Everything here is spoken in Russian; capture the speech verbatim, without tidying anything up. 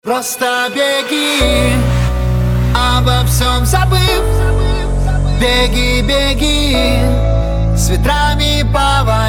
Просто беги, обо всем забыв. Беги, беги, с ветрами по